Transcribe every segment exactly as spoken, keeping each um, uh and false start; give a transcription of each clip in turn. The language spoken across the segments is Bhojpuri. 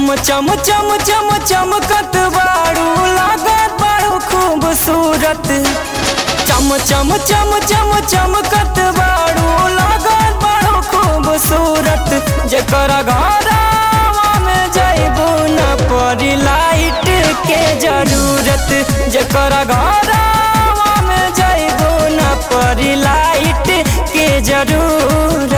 चम चम चम चम चमकत बारू लागत बारू खूबसूरत। चम चम चम चम चमकत बारू लागत बारू खूबसूरत। जेकरा घरवा में जाइबू न पड़ी लाइट के जरूरत। जेकरा घरवा में जाइबू न पड़ी लाइट के जरूरत।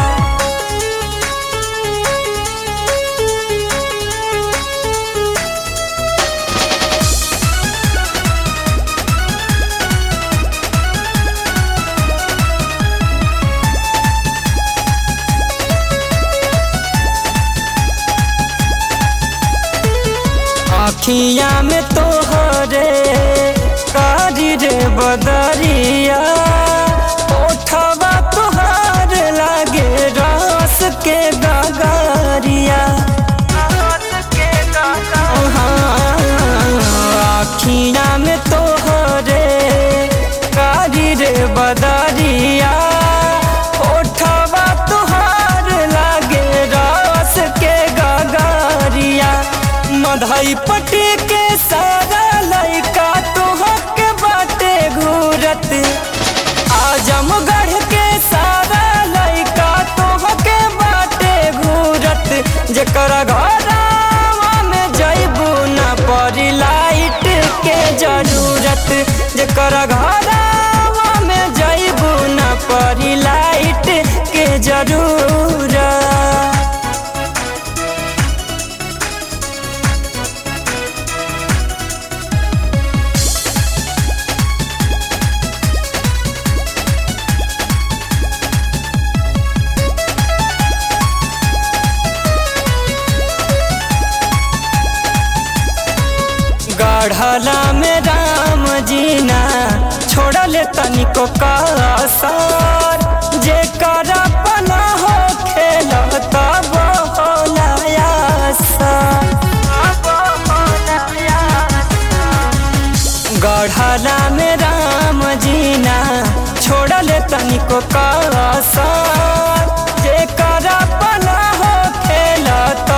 अखिया में तोहरे कारी रे बदरिया। ओठवा तोहार लागे रस के गगरिया। अखिया में तोहरे कारी रे बदरिया। ओठवा तोहार लागे रस के गगरिया। मधई पट्टी के सारा लइका तोहक बाटे घूरत। आजमगढ़ के सारा लइका तोहक बाटे घूरत। जेकरा घरवा में जाइबू न पड़ी लाइट के जरूरत। जेकरा घरवा में जाइबू न पड़ी लाइट के जरूरत। गढ़ला में राम जीना छोड़ले तनिको कसर। जेकर अपना हो खेलता गढ़ला में राम जीना छोड़ले तनिको कसर। जेकर अपना हो खेलता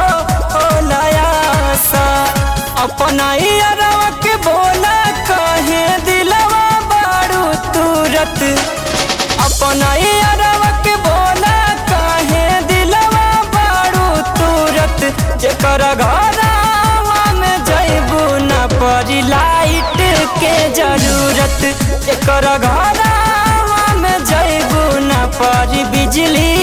अपना यारवा के बोला कहे दिलवा बारू तुरत। अपना यारवा के बोला कहे दिलवा बारू तुरत। जेकरा घरवा में जाइबू न पड़ी लाइट के जरूरत। जेकरा घरवा में जाइबू न पड़ी बिजली